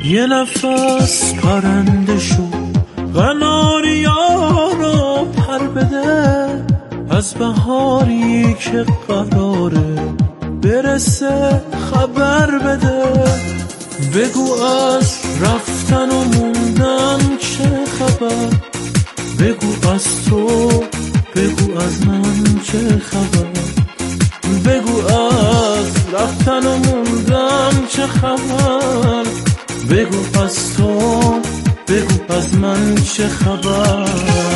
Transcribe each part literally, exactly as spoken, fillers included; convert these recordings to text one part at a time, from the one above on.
یه نفس پرنده شو قناریا رو پر بده، از بهاری که قراره برسه خبر بده. بگو از رفتن و موندن چه خبر، بگو از تو، بگو از من چه خبر. بگو از رفتن و موندن چه خبر، بگو از تو، بگو از من چه خبر.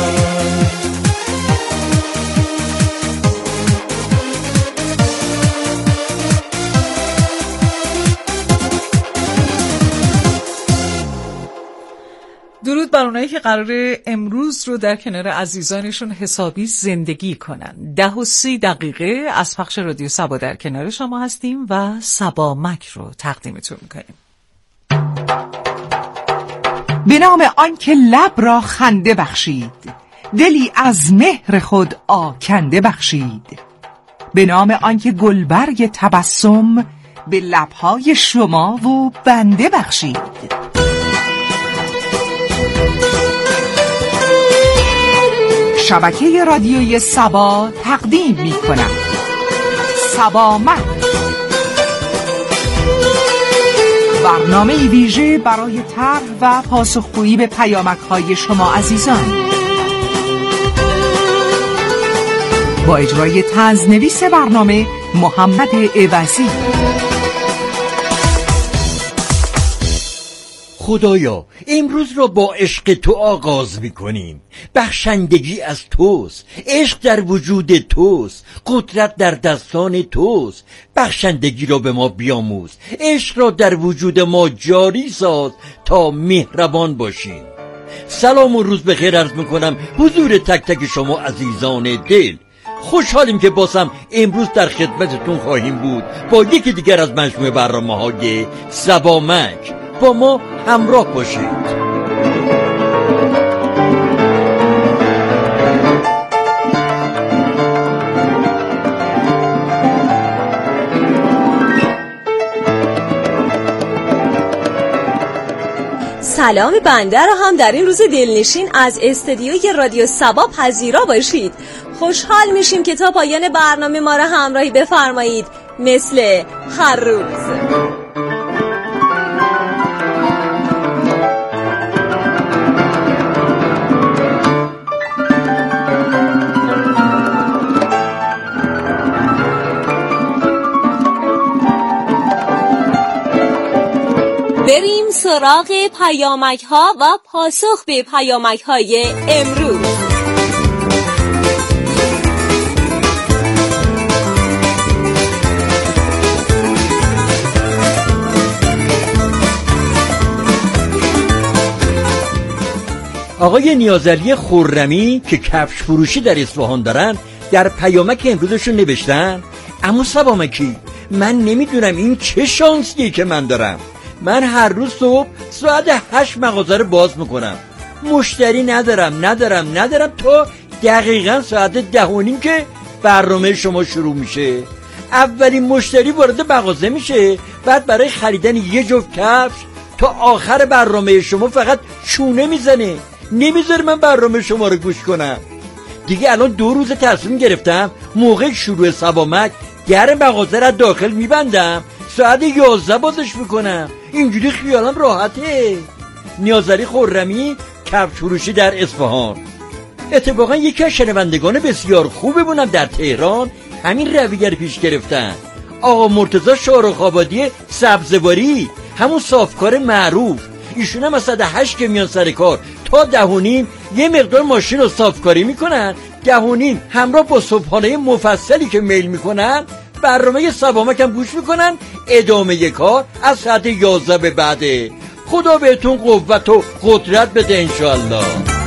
درود بر اونایی که قراره امروز رو در کنار عزیزانشون حسابی زندگی کنن. ده و سی دقیقه از پخش رادیو سبا در کنار شما هستیم و سبا مک رو تقدیمتون میکنیم. به نام آنکه لب را خنده بخشید، دلی از مهر خود آکنده بخشید. به نام آنکه گلبرگ تبسم به لبهای شما و بنده بخشید. شبکه رادیویی سبا تقدیم می کند سبا مک، برنامه ویژه برای طرح و پاسخگویی به پیامک های شما عزیزان، با اجرای طنزنویس برنامه محمد عوضی. خدایا امروز را با عشق تو آغاز میکنیم. بخشندگی از توست، عشق در وجود توست، قدرت در دستان توست. بخشندگی را به ما بیاموز، عشق را در وجود ما جاری ساز تا مهربان باشیم. سلام و روز بخیر عرض میکنم حضور تک تک شما عزیزان دل. خوشحالیم که بازم امروز در خدمتتون خواهیم بود با یکی دیگر از مجموعه برنامه‌های سبا مک. با ما همراه باشید. سلام بنده را هم در این روز دلنشین از استدیوی رادیو سبا پذیرا باشید. خوشحال میشیم که تا پایان برنامه ما را همراهی بفرمایید مثل هر روز. بریم سراغ پیامک ها و پاسخ به پیامک های امروز. آقای نیازعلی خرمی که کفش فروشی در اصفهان دارن در پیامک امروزشون نوشتن: عمو سبا مکی، من نمیدونم این چه شانسیه که من دارم. من هر روز صبح ساعت هشت مغازه رو باز میکنم، مشتری ندارم ندارم ندارم تا دقیقا ساعت ده و نیم که برنامه شما شروع میشه. اولین مشتری وارد مغازه میشه، بعد برای خریدن یه جفت کفش تا آخر برنامه شما فقط چونه میزنه، نمیذاره من برنامه شما رو گوش کنم. دیگه الان دو روز تصمیم گرفتم موقع شروع سبا مک در مغازه رو داخل میبندم، ساعت یازده بازش میکنم. اینجوری خیالم راحته. نیازعلی خرمی کفش فروشی در اصفهان. اتفاقا یکی از شنوندگان بسیار خوبه بونم در تهران همین رویه رو پیش گرفتن. آقا مرتضی شارخ آبادی سبزواری، همون صافکار معروف. ایشون هم از ساعت هشت که میان سر کار تا ده و نیم یه مقدار ماشین رو صافکاری میکنن. ده و نیم همراه با صبحانه مفصلی که میل میکنن برنامه سبا مک هم گوش میکنن. ادامه کار از ساعت یازده به بعده. خدا بهتون قوت و قدرت بده انشالله.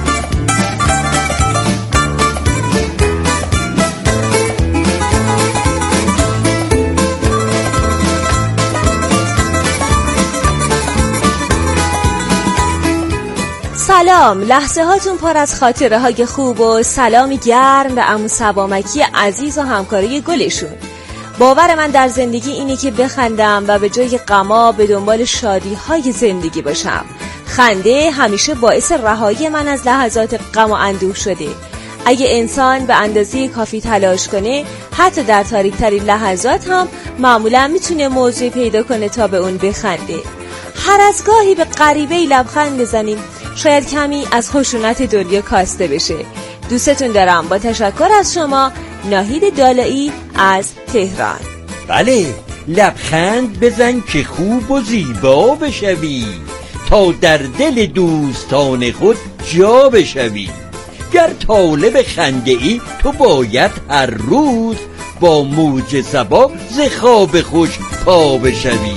سلام، لحظه هاتون پر از خاطره های خوب و سلامی گرم به عمو سبا مکی عزیز و همکاری گلشون. باور من در زندگی اینه که بخندم و به جای غما به دنبال شادی های زندگی باشم. خنده همیشه باعث رهایی من از لحظات غم و اندوه شده. اگه انسان به اندازه کافی تلاش کنه، حتی در تاریک ترین لحظات هم معمولا میتونه موضوعی پیدا کنه تا به اون بخنده. هر از گاهی به غریبه‌ای لبخند بزنیم، شاید کمی از خشونت دنیا کاسته بشه. دوستتون دارم. با تشکر از شما، ناهید دالایی از تهران. بله، لبخند بزن که خوب و زیبا بشوی، تا در دل دوستان خود جا بشوی. گر طالب خنده ای تو باید هر روز، با موج صبا ز خواب خوش پا بشوی.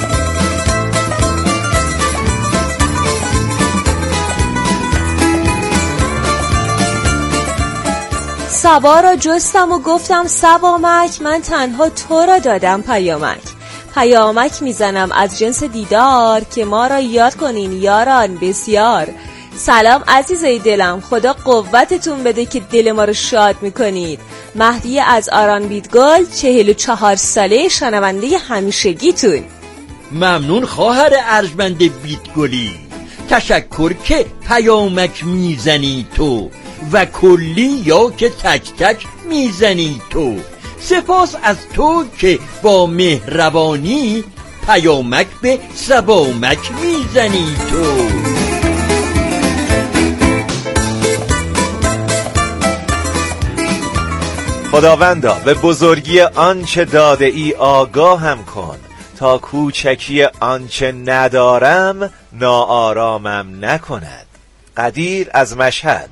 صبا را جستم و گفتم صبامک، من تنها تو را دادم پیامک. پیامک میزنم از جنس دیدار، که ما را یاد کنین یاران بسیار. سلام عزیزای دلم، خدا قوتتون بده که دل ما رو شاد میکنید. مهدی از آران بیدگل، چهل و چهار ساله، شنونده همیشگیتون. ممنون خواهر ارجمند بیدگلی، تشکر که پیامک میزنی تو، و کلی یا که تک تک میزنی تو. سپاس از تو که با مهربانی، پیامک به صبامک میزنی تو. خداوندا به بزرگی آنچه داده ای آگاهم کن، تا کوچکی آنچه ندارم ناآرامم نکند. قدیر از مشهد.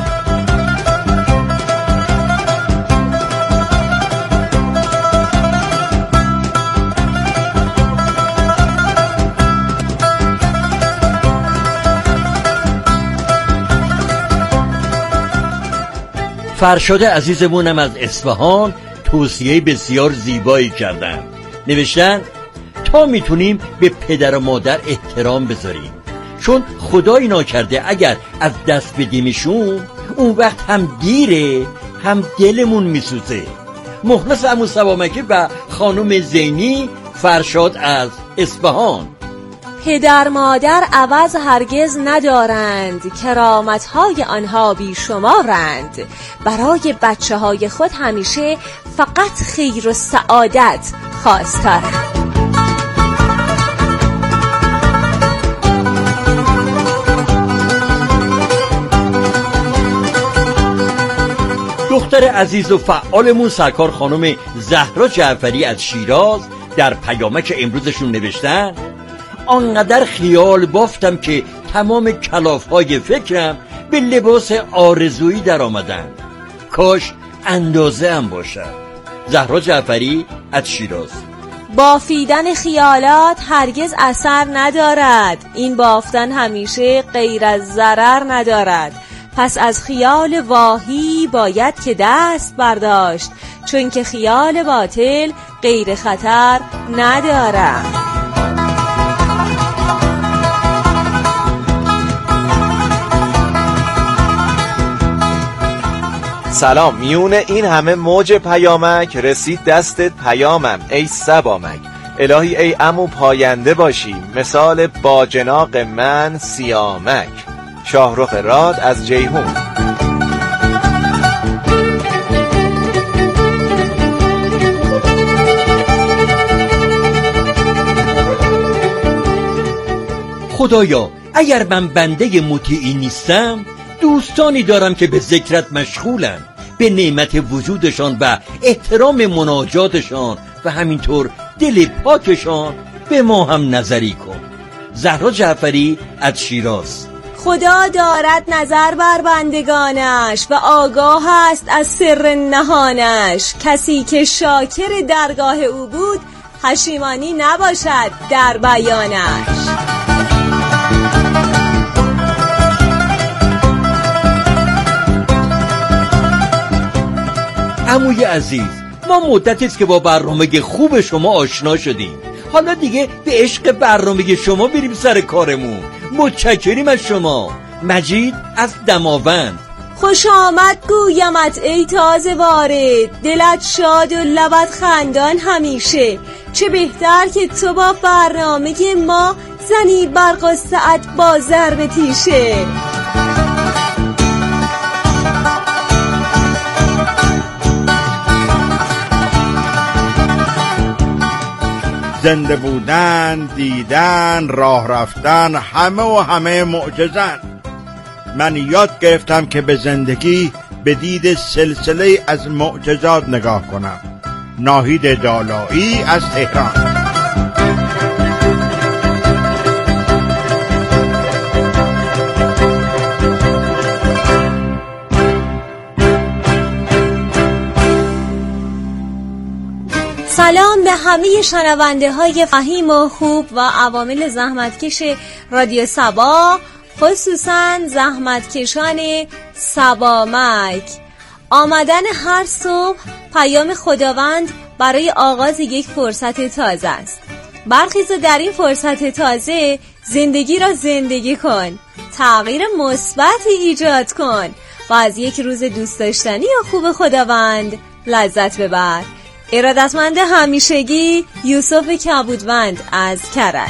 فرشاد عزیزمونم از اصفهان توصیه بسیار زیبایی کردن. نوشتن تا میتونیم به پدر و مادر احترام بذاریم، چون خدایی ناکرده اگر از دست بدیمشون، اون وقت هم دیره هم دلمون میسوزه. مخلص عمو صبامکی و خانم زینی، فرشاد از اصفهان. پدر مادر عوض هرگز ندارند، کرامتهای آنها بیشمارند. برای بچه های خود همیشه فقط خیر و سعادت خواستارند. دختر عزیز و فعالمون سرکار خانم زهرا جعفری از شیراز در پیامک امروزشون نوشتن آنقدر خیال بافتم که تمام کلافهای فکرم به لباس آرزویی در آمدن، کاش اندازه هم باشد. زهرا جعفری از شیراز. بافیدن خیالات هرگز اثر ندارد، این بافتن همیشه غیر از ضرر ندارد. پس از خیال واهی باید که دست برداشت، چون که خیال باطل غیر خطر ندارد. سلام، میون این همه موج پیامک رسید دستت پیامم ای صبامک. الهی ای عمو پاینده باشی، مثال باجناق من سیامک. شاهرخ راد از جیهون. خدایا اگر من بنده مطیعی نیستم، دوستانی دارم که به ذکرت مشغولن، به نعمت وجودشان و احترام مناجاتشان و همینطور دل پاکشان به ما هم نظری کن. زهرا جعفری از شیراز. خدا دارد نظر بر بندگانش و آگاه است از سر نهانش. کسی که شاکر درگاه او بود، پشیمانی نباشد در بیانش. عموی عزیز، ما مدتی است که با برنامه خوب شما آشنا شدیم، حالا دیگه به عشق برنامه شما بریم سر کارمون. متشکریم از شما. مجید از دماوند. خوش آمد گویمت ای تازه وارد، دلت شاد و لبت خندان همیشه. چه بهتر که تو با برنامه ما زنی بر قصه‌ات با ضرب تیشه. زنده بودن، دیدن، راه رفتن، همه و همه معجزن. من یاد گرفتم که به زندگی به دید سلسله از معجزات نگاه کنم. ناهید دالایی از تهران. سلام به همه شنونده های فهیم و خوب و عوامل زحمتکش رادیو صبا، خصوصا زحمتکشان صبامک. آمدن هر صبح پیام خداوند برای آغاز یک فرصت تازه است. برخیز در این فرصت تازه زندگی را زندگی کن، تغییر مثبتی ایجاد کن و از یک روز دوست داشتنی و خوب خداوند لذت ببر. ارادتمند همیشگی یوسف کبودوند از کرج.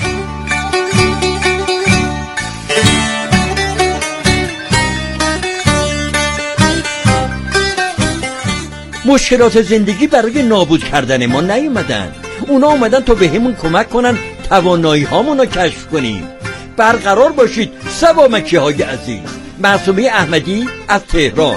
مشکلات زندگی برای نابود کردن ما نیومدن، اونا اومدن تا به همون کمک کنن توانایی هامون رو کشف کنیم. برقرار باشید صبامکی های عزیز. معصومه احمدی از تهران.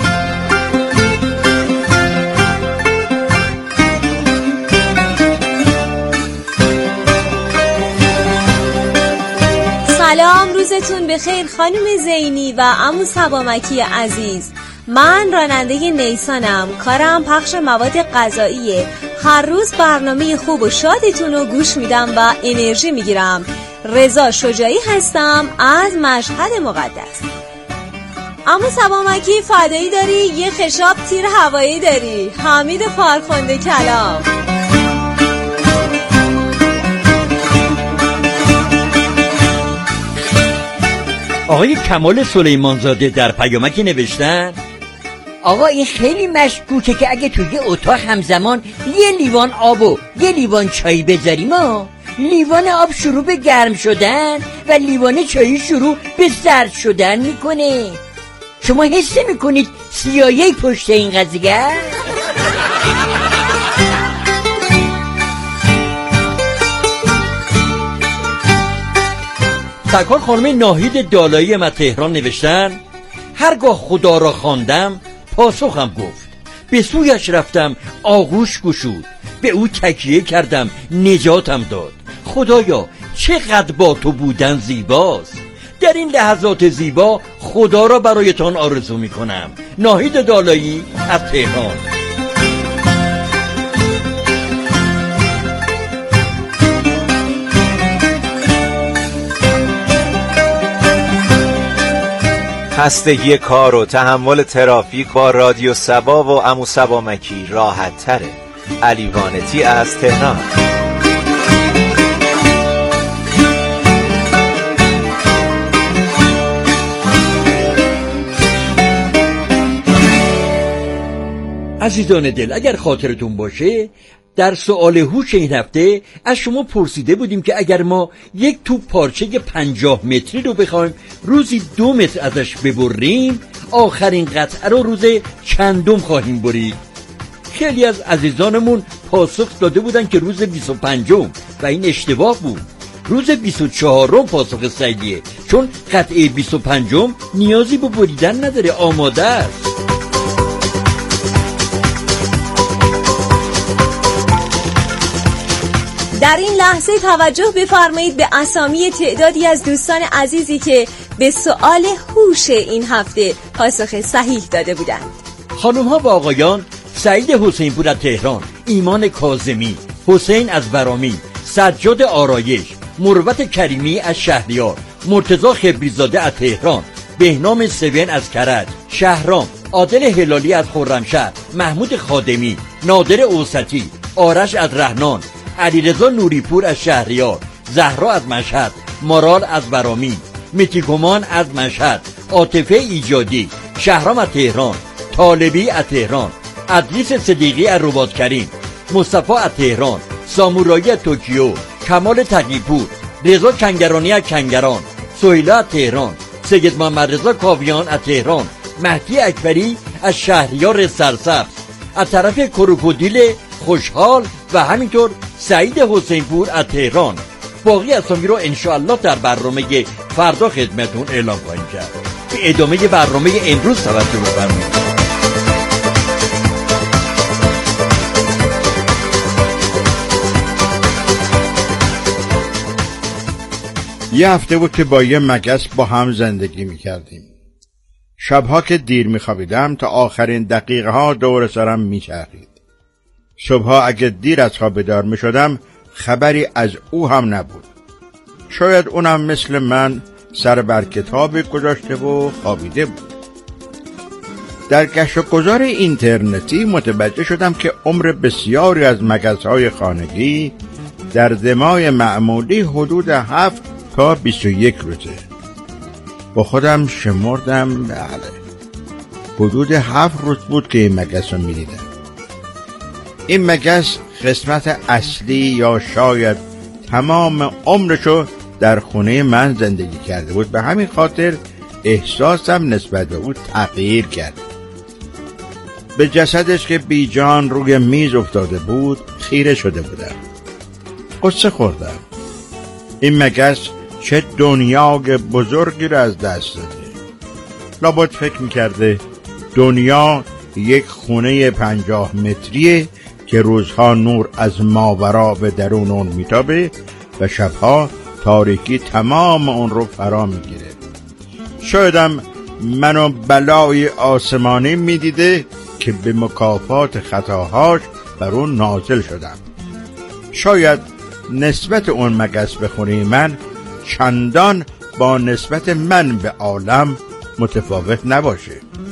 سلام، روزتون بخیر خانم زینی و عمو صبامکی عزیز. من راننده نیسانم، کارم پخش مواد غذاییه. هر روز برنامه خوب و شادتون رو گوش میدم و انرژی میگیرم. رضا شجاعی هستم از مشهد مقدس. عمو صبامکی فدایی داری، یه خشاب تیر هوایی داری. حمید فرخنده کلام. آقای کمال سلیمانزاده در پیامکی نوشتن: آقا این خیلی مشکوکه که اگه توی اتاق همزمان یه لیوان آب و یه لیوان چای بذاریم ها، لیوان آب شروع به گرم شدن و لیوان چای شروع به سرد شدن میکنه. شما حس میکنید سیایی پشت این قضیه؟ سرکار خانم ناهید دالایی از تهران نوشتن: هرگاه خدا را خواندم پاسخم گفت، به سویش رفتم آغوش گشود، به او تکیه کردم نجاتم داد. خدایا چقدر با تو بودن زیباست. در این لحظات زیبا خدا را برایتان آرزو می کنم. ناهید دالایی از تهران. خستگی کار و تحمل ترافیک با رادیو صبا و عمو صبامکی راحت تره. علی وانتی از تهران. عزیزان دل، اگر خاطرتون باشه در سؤال هوش این هفته از شما پرسیده بودیم که اگر ما یک توپ پارچه پنجاه متری رو بخوایم روزی دو متر ازش ببریم، آخرین قطعه رو روز چندم خواهیم برید. خیلی از عزیزانمون پاسخ داده بودن که روز بیست و پنجم و این اشتباه بود. روز بیست و چهارم پاسخ صحیحه، چون قطعه بیست و پنجم نیازی به بریدن نداره، آماده است. در این لحظه توجه بفرمایید به اسامی تعدادی از دوستان عزیزی که به سؤال هوش این هفته پاسخ صحیح داده بودند. خانم ها و آقایان: سعید حسین پور از تهران، ایمان کاظمی، حسین از برامی، سجاد آرایش، مروت کریمی از شهریار، مرتضی خبریزاده از تهران، بهنام سوین از کرج، شهرام، عادل هلالی از خرمشهر، محمود خادمی، نادر اوسطی، آرش از رهنان، علیرضا نوریپور از شهریار، زهرا از مشهد، مارال از برامی، متیگمان از مشهد، عاطفه ایجادی، شهرام از تهران، طالبی از تهران، ادریس صدیقی از رباطکریم، مصطفی از تهران، سامورایی از توکیو، کمال تقی‌پور، رضا کنگرانی از کنگران، سهیلا از تهران، سید محمد رضا کاویان از تهران، مهدی اکبری از شهریار سرسبز، از طرف کروکودیل خوشحال و همینطور سعید حسینپور از تهران. باقی اسامی رو انشاءالله در برنامه فردا خدمتون اعلام خواهیم کرد. به ادامه برنامه امروز توجه بفرمایید. یه هفته بود که با یه مگس با هم زندگی میکردیم. شبها که دیر میخوابیدم تا آخرین دقیقه ها دور سرم میچرخید. صبحها اگه دیر از خواب بیدار میشدم خبری از او هم نبود. شاید اونم مثل من سر بر کتاب گذاشته و خوابیده بود. در گشت و گذار اینترنتی متوجه شدم که عمر بسیاری از مگس‌های خانگی در دمای معمولی حدود هفت تا بیست و یک روزه. با خودم شمردم، بله حدود هفت روز بود که این مگس رو می‌دیدم. این مگس قسمت اصلی یا شاید تمام عمرشو در خونه من زندگی کرده بود. به همین خاطر احساسم نسبت به او تغییر کرد. به جسدش که بی جان روی میز افتاده بود خیره شده بودم. قصه خوردم. این مگس چه دنیای بزرگی را از دست داده. لابد فکر میکرده دنیا یک خونه پنجاه متریه که روزها نور از ماورا به درون اون میتابه و شبها تاریکی تمام اون رو فرا میگیره. شایدم منو بلای آسمانی میدیده که به مکافات خطاهاش بر اون نازل شدم. شاید نسبت اون مگس به خونه من چندان با نسبت من به عالم متفاوت نباشه.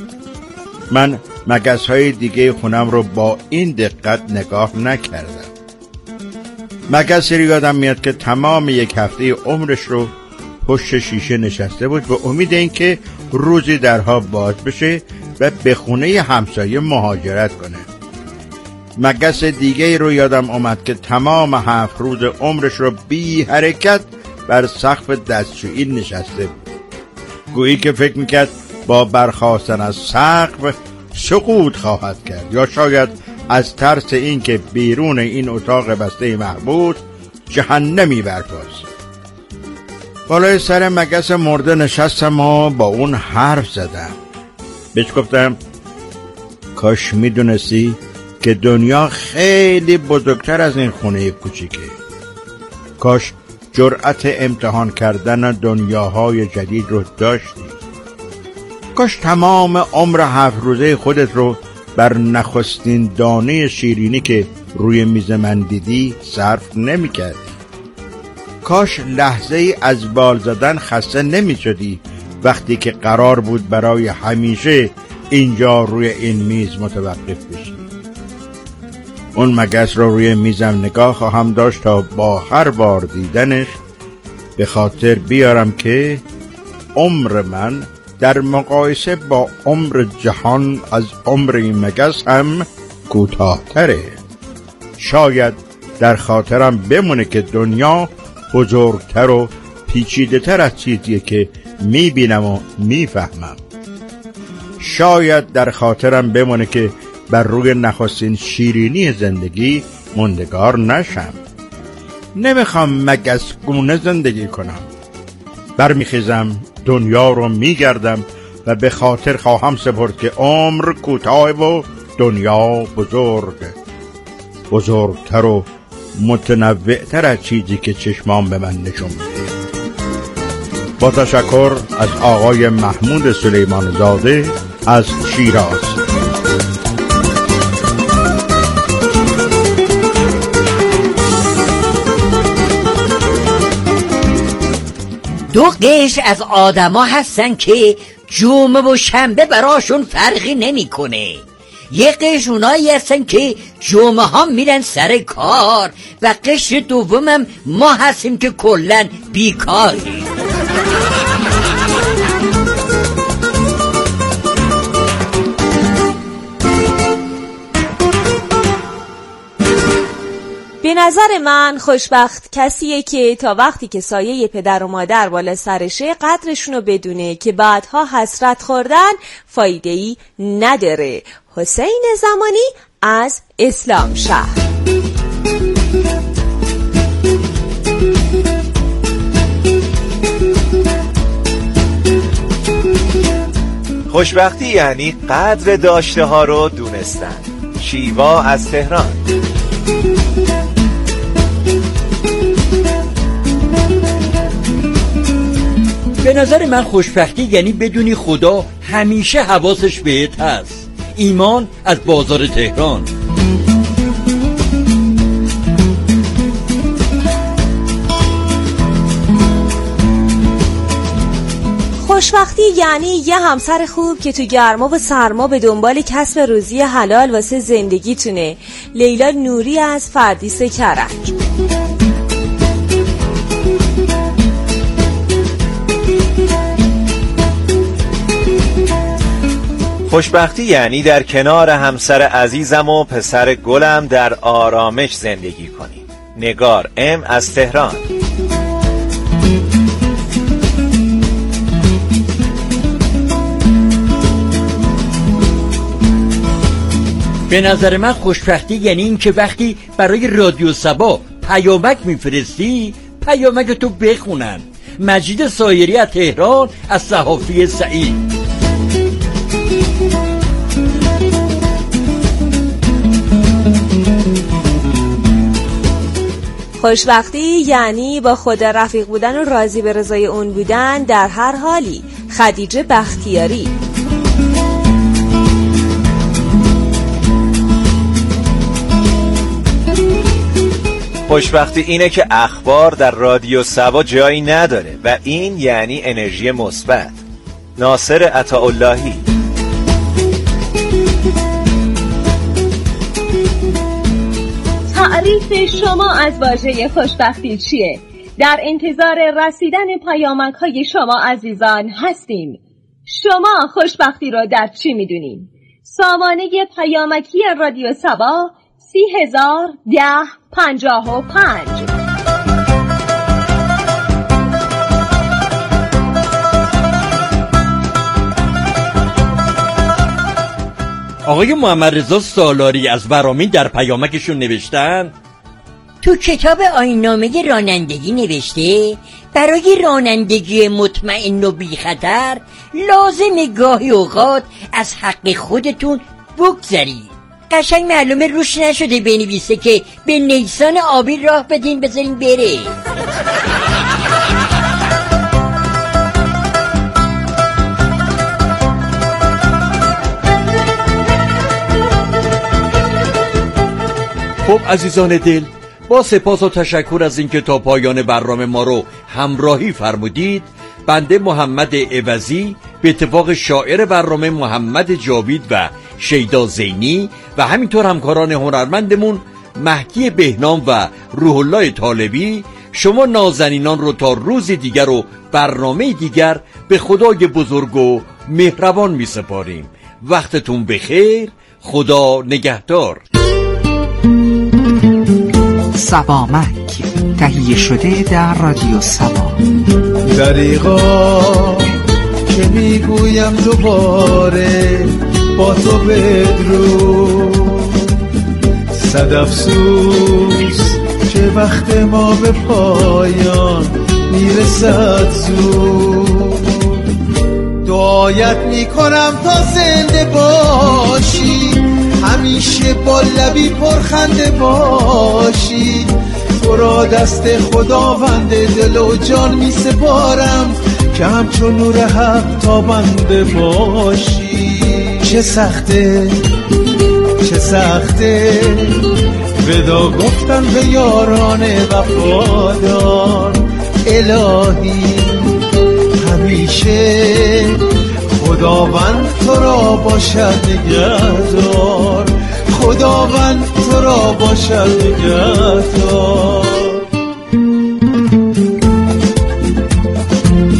من مگس های دیگه خونم رو با این دقت نگاه نکردم. مگسی رو یادم میاد که تمام یک هفته عمرش رو پشت شیشه نشسته بود به امید این که روزی درها باز بشه و به خونه همسایه مهاجرت کنه. مگس دیگه رو یادم اومد که تمام هفت روز عمرش رو بی حرکت بر سقف دستشویی نشسته بود. گویی که فکر میکرد با برخاستن از سقف سقوط خواهد کرد، یا شاید از ترس این که بیرون این اتاق بسته محبوس جهنمی برپاست. بالای سر مگس مرده نشستم و با اون حرف زدم. بهش گفتم کاش میدونستی که دنیا خیلی بزرگتر از این خونه کوچیکه. کاش جرأت امتحان کردن دنیاهای جدید رو داشتی. کاش تمام عمر هفت روزه خودت رو بر نخستین دانه شیرینی که روی میز من دیدی صرف نمی کردی. کاش لحظه ای از بال زدن خسته نمی شدی وقتی که قرار بود برای همیشه اینجا روی این میز متوقف بشی. اون مگس رو روی میزم نگاه خواهم داشت تا با هر بار دیدنش به خاطر بیارم که عمر من در مقایسه با عمر جهان از عمر این مگس هم کوتاه‌تره. شاید در خاطرم بمونه که دنیا بزرگتر و پیچیده تر از چیزیه که میبینم و میفهمم. شاید در خاطرم بمونه که بر روی نخستین شیرینی زندگی موندگار نشم. نمیخوام مگس گونه زندگی کنم. برمیخیزم، دنیا رو میگردم و به خاطر خواهم سپرد که عمر کوتاه و دنیا بزرگ، بزرگتر و متنوعتر از چیزی که چشمان به من نشون میده. با تشکر از آقای محمود سلیمان زاده از شیراز. دو قشر از آدما هستن که جمعه و شنبه براشون فرقی نمیکنه. یه قشر اونایی هستن که جمعه ها میرن سر کار و قشر دومم ما هستیم که کلن بیکاری. نظر من خوشبخت کسیه که تا وقتی که سایه پدر و مادر بالا سرشه قدرشونو بدونه که بعدها حسرت خوردن فایده‌ای نداره. حسین زمانی از اسلام شهر. خوشبختی یعنی قدر داشته ها رو دونستن. شیوا از تهران. به نظر من خوشبختی یعنی بدونی خدا همیشه حواسش بهت هست. ایمان از بازار تهران. خوشبختی یعنی یه همسر خوب که تو گرما و سرما به دنبال کسب روزی حلال واسه زندگیتونه. لیلا نوری از فردیس کرج. خوشبختی یعنی در کنار همسر عزیزم و پسر گلم در آرامش زندگی کنیم. نگار ام از تهران. به نظر من خوشبختی یعنی این که وقتی برای رادیو سبا پیامک میفرستی پیامک تو بخونن. مجید سایری از تهران از صحافی سعید. خوشبختی یعنی با خدا رفیق بودن و راضی به رضای اون بودن در هر حالی. خدیجه بختیاری. خوشبختی اینه که اخبار در رادیو سبا جایی نداره و این یعنی انرژی مثبت. ناصر عطااللهی. تعریف شما از واژه خوشبختی چیه؟ در انتظار رسیدن پیامک‌های شما عزیزان هستیم. شما خوشبختی رو در چی میدونین؟ سامانه پیامکی رادیو سبا سی هزار ده پنجاه و پنج. آقای محمد رضا سالاری از ورامین در پیامکشون نوشتن تو کتاب آیین‌نامه رانندگی نوشته برای رانندگی مطمئن و بی خطر لازم گاهی اوقات از حق خودتون بگذرید. قشنگ معلومه روش نشده بنویسه که به نیسان آبی راه بدین بذارین بره. خب عزیزان دل، با سپاس و تشکر از اینکه تا پایان برنامه ما رو همراهی فرمودید. بنده محمد عوضی به اتفاق شاعر برنامه محمد جاوید و شیدا زینی و همینطور همکاران هنرمندمون مهدی بهنام و روح الله طالبی شما نازنینان رو تا روز دیگر و برنامه دیگر به خدای بزرگ و مهربان می سپاریم. وقتتون بخیر. خدا نگهدار. سبامک تهیه شده در رادیو سبا. دریغا که میگویم دوباره با تو بدرود، صد افسوس که وقت ما به پایان میرسد زود. دعایت میکنم تا زنده باشی، همیشه با لبی پرخنده باشی. تو را دست خداوند دل و جان می سپارم که همچون نور حق تابنده باشی. چه سخته چه سخته ودا گفتن به یاران وفادار. الهی همیشه خداوند تو را باشد نگهدار، خداوند تو را باشد نگهدار.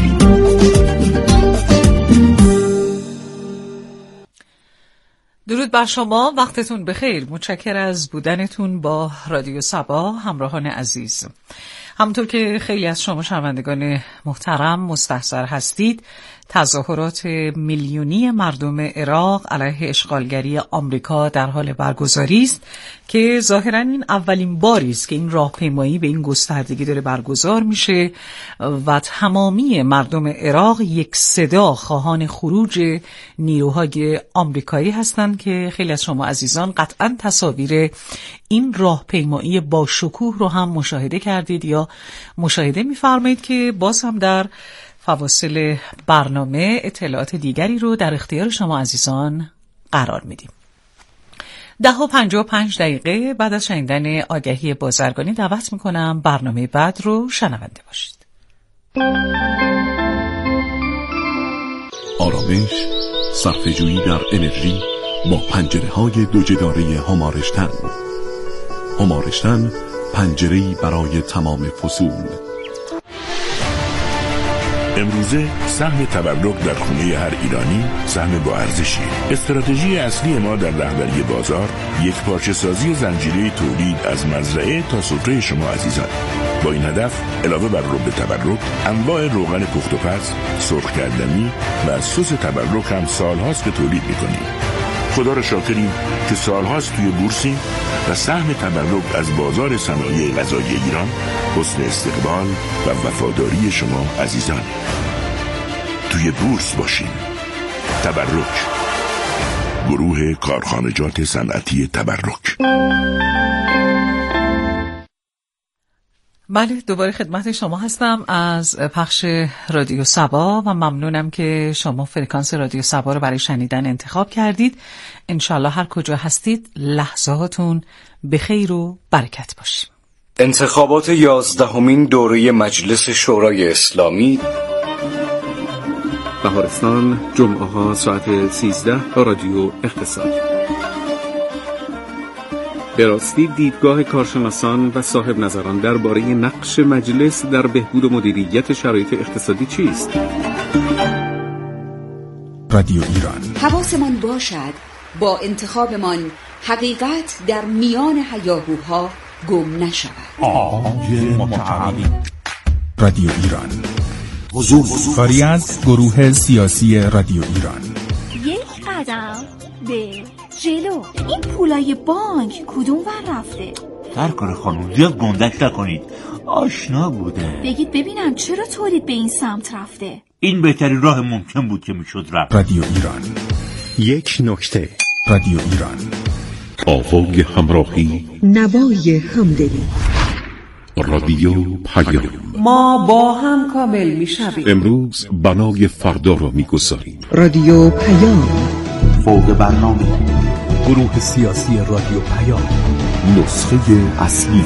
درود بر شما، وقتتون بخیر. متشکر از بودنتون با رادیو صبا همراهان عزیز. همونطور که خیلی از شما شنوندگان محترم مستحضر هستید، تظاهرات میلیونی مردم عراق علیه اشغالگری آمریکا در حال برگزاری است که ظاهراً این اولین باری است که این راهپیمایی به این گستردگی داره برگزار میشه و تمامی مردم عراق یک صدا خواهان خروج نیروهای آمریکایی هستند که خیلی از شما عزیزان قطعاً تصاویر این راهپیمایی با شکوه رو هم مشاهده کردید یا مشاهده می‌فرمایید که باز هم در فواصل برنامه اطلاعات دیگری رو در اختیار شما عزیزان قرار میدیم. ده و پنجاه و پنج دقیقه بعد از شنیدن آگهی بازرگانی دعوت میکنم برنامه بعد رو شنونده باشید. آرامش، صرفه‌جویی در انرژی با پنجره های دو جداره همارشتن. همارشتن، پنجره‌ای برای تمام فصول. امروزه سهم تبرک در خونه هر ایرانی سهم با ارزشی. استراتژی اصلی ما در رهبری بازار یک پارچه سازی زنجیره تولید از مزرعه تا سفره شما عزیزان. با این هدف علاوه بر رب تبرک، انواع روغن پخت و پز، سرخ کردنی و سس تبرک هم سالهاست که تولید میکنیم. خدا را شاکریم که سالهاست توی بورسیم و سهم تبرک از بازار صنایع غذایی ایران حسن استقبال و وفاداری شما عزیزان. توی بورس باشیم. تبرک، گروه کارخانجات صنعتی تبرک. بله، دوباره خدمت شما هستم از پخش رادیو صبا و ممنونم که شما فرکانس رادیو صبا رو برای شنیدن انتخاب کردید. انشالله هر کجا هستید لحظاتون به خیر و برکت باشه. انتخابات یازدهمین دوره مجلس شورای اسلامی بهارستان، جمعه ها ساعت سیزده با رادیو اقتصاد. به راستی دیدگاه کارشناسان و صاحب نظران درباره نقش مجلس در بهبود و مدیریت شرایط اقتصادی چیست؟ رادیو ایران. حواسمان باشد با انتخابمان حقیقت در میان هیاهوها گم نشود. آهای متعالی. رادیو ایران. حضور کاری از گروه سیاسی رادیو ایران. یک قدم به جلو. این پولای بانک کدوم ور رفته؟ هر کار خانم زیاد گندک نکنید، آشنا بوده. بگید ببینم چرا تولید به این سمت رفته؟ این بهترین راه ممکن بود که میشد رفت. رادیو ایران. یک نکته. رادیو ایران. آوای همراهی، نوای همدلی. رادیو پیام. ما با هم کامل میشویم. امروز بنای فردا را میگذاریم. رادیو پیام. فوق برنامه. گروه سیاسی رادیو پیام. نسخه اصلی.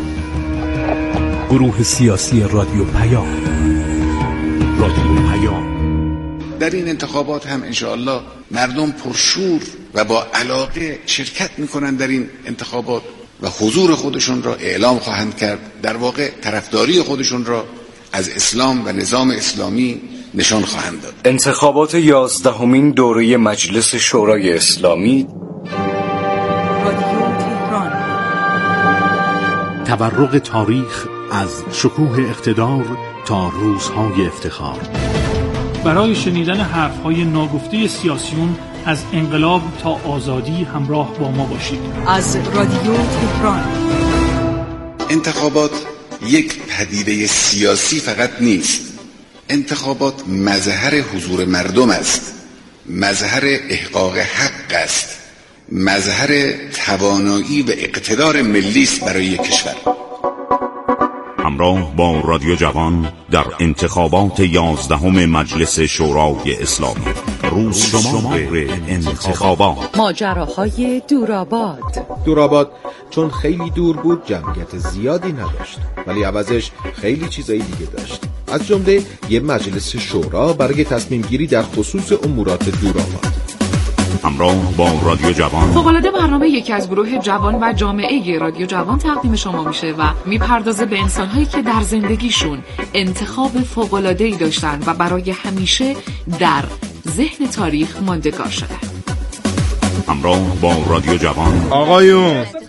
گروه سیاسی رادیو پیام. رادیو پیام. در این انتخابات هم انشاءالله مردم پرشور و با علاقه شرکت میکنن در این انتخابات و حضور خودشون را اعلام خواهند کرد. در واقع طرفداری خودشون را از اسلام و نظام اسلامی نشان خواهند داد. انتخابات یازدهمین دوره مجلس شورای اسلامی. رادیو تهران. تبرق تاریخ از شکوه اقتدار تا روزهای افتخار. برای شنیدن حرفهای ناگفته سیاسیون از انقلاب تا آزادی همراه با ما باشید. از رادیو تهران. انتخابات یک پدیده سیاسی فقط نیست. انتخابات مظهر حضور مردم است، مظهر احقاق حق است، مظهر توانایی و اقتدار ملی است برای یک کشور. همراه با رادیو جوان در انتخابات یازدهم مجلس شورای اسلامی. روز شمار انتخابات. ماجراهای دورآباد. دورآباد چون خیلی دور بود جمعیت زیادی نداشت، ولی عوضش خیلی چیزایی دیگه داشت، از جمله یه مجلس شورا برای تصمیم گیری در خصوص امورات دورآباد. همراه با رادیو جوان. فوق‌العاده برنامه یکی از گروه جوان و جامعه رادیو جوان تقدیم شما میشه و میپردازه به انسان‌هایی که در زندگیشون انتخاب فوق‌العاده‌ای داشتن و برای همیشه در ذهن تاریخ ماندگار شدن. همراه با رادیو جوان. آقایون